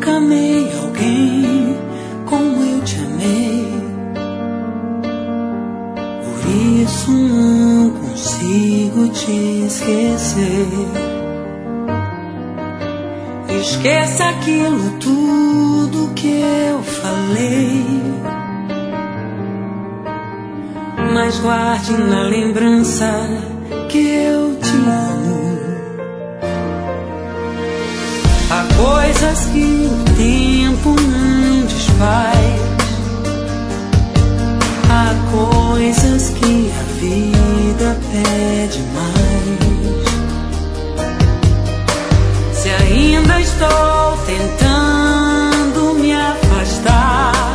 nunca amei alguém como eu te amei. Por isso não consigo te esquecer. Esqueça aquilo tudo que eu falei, mas guarde na lembrança que eu te amo. Há coisas que o tempo não desfaz, há coisas que a vida pede mais. Se ainda estou tentando me afastar,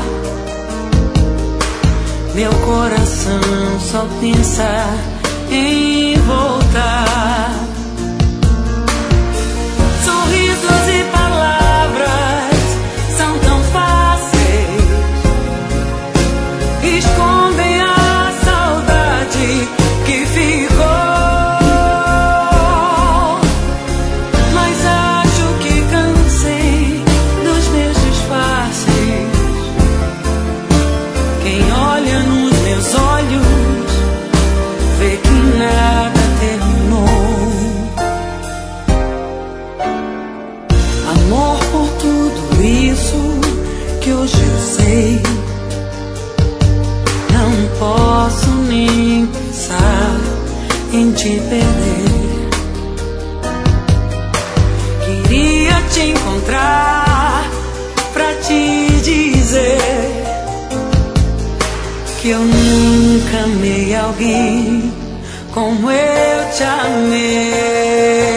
meu coração só pensa em voltar. Sorrisos e palavras são tão fáceis, escondem a saudade que ficou. Mas acho que cansei dos meus disfarces. Quem olha nos meus olhos vê que nada terminou. Amor, por tudo isso que hoje eu sei, não posso nem pensar em te perder. Queria te encontrar pra te dizer que eu nunca amei alguém como eu te amei.